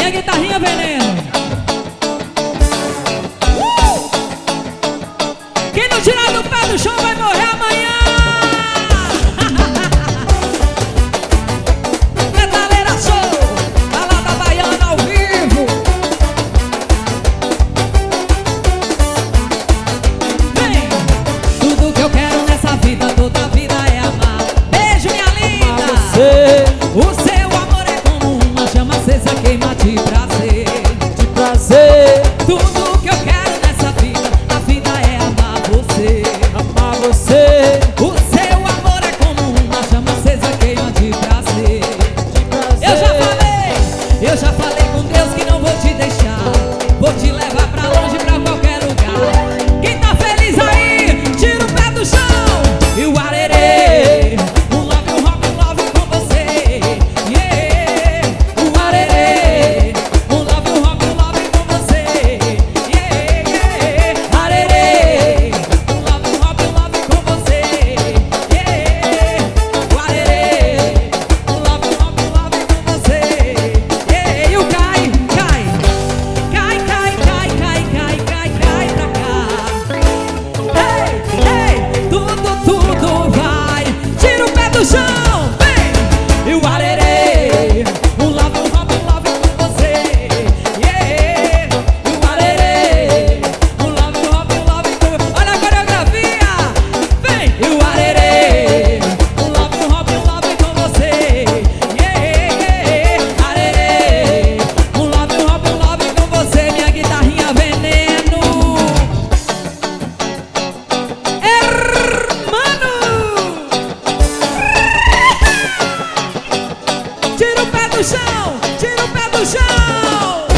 minha guitarrinha veneno. Quem não tirar do pé do chão vai morrer amanhã. Metaleira show, balada baiana ao vivo. Vem! Tudo que eu quero nessa vida, toda a vida é amar. Beijo, minha linda. O seu amor é como uma chama acesa, queima de prazer. De prazer. Tudo que eu quero nessa vida, a vida é amar você. Amar você. O seu amor é como uma chama acesa, queima de prazer. De prazer. Eu já falei com Deus que não vou te deixar. Vou te levar pra longe, pra qualquer lugar. Quem tá feliz aí, tira o pé do chão. E o arerê, um love com você. Yeah. O arerê, um love com você. Yeah, yeah. Arerê, um love com você. Yeah. O arerê, um love com você. Yeah. E o cai pra cá. Ei, tudo vai. Tira o pé do chão, vem. E o arerê, um love com você. Yeah. E o arerê, um love com. Olha a coreografia, vem. E o arerê, um love com você. Yeah. Arerê, um love com você. Minha guitarrinha veneno. Hermano! Tira o pé do chão! Tira o pé do chão!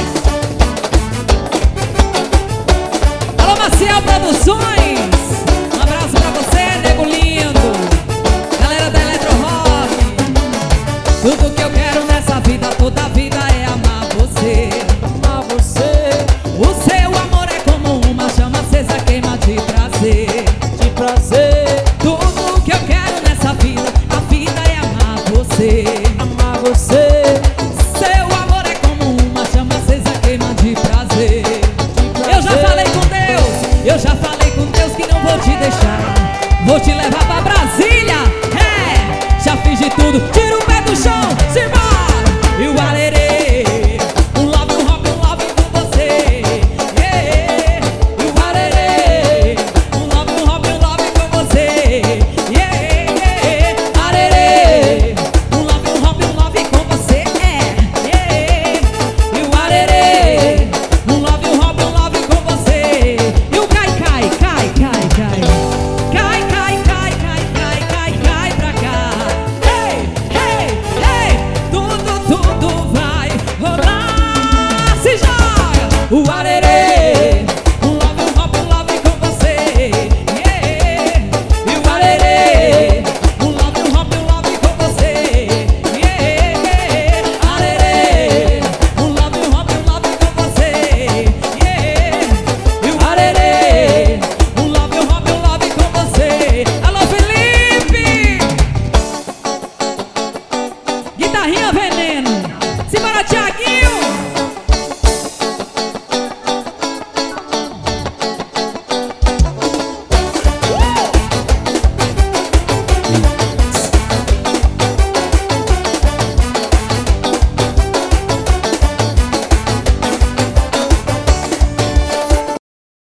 Alô, Maciel Produções! Um abraço pra você, nego lindo! Galera da Eletro Rock! Tudo que eu quero nessa vida, toda a vida é amar você. Amar você. O seu amor é como uma chama acesa, queima de prazer. De prazer. Tudo que eu quero nessa vida, a vida é amar você. Amar você. Seu amor é como uma chama acesa, queima de prazer. Eu já falei com Deus que não vou te deixar. Vou te levar pra Brasília. É, já fiz de tudo. Tira o pé do chão, simbora. E o arerê, um love com você. Yeah. E o arerê, um love com você. Yeah. Arerê, um love com você. Yeah. E o arerê, um love com você. E o cai pra cá. Ei, tudo vai rolar. Se joga o arerê.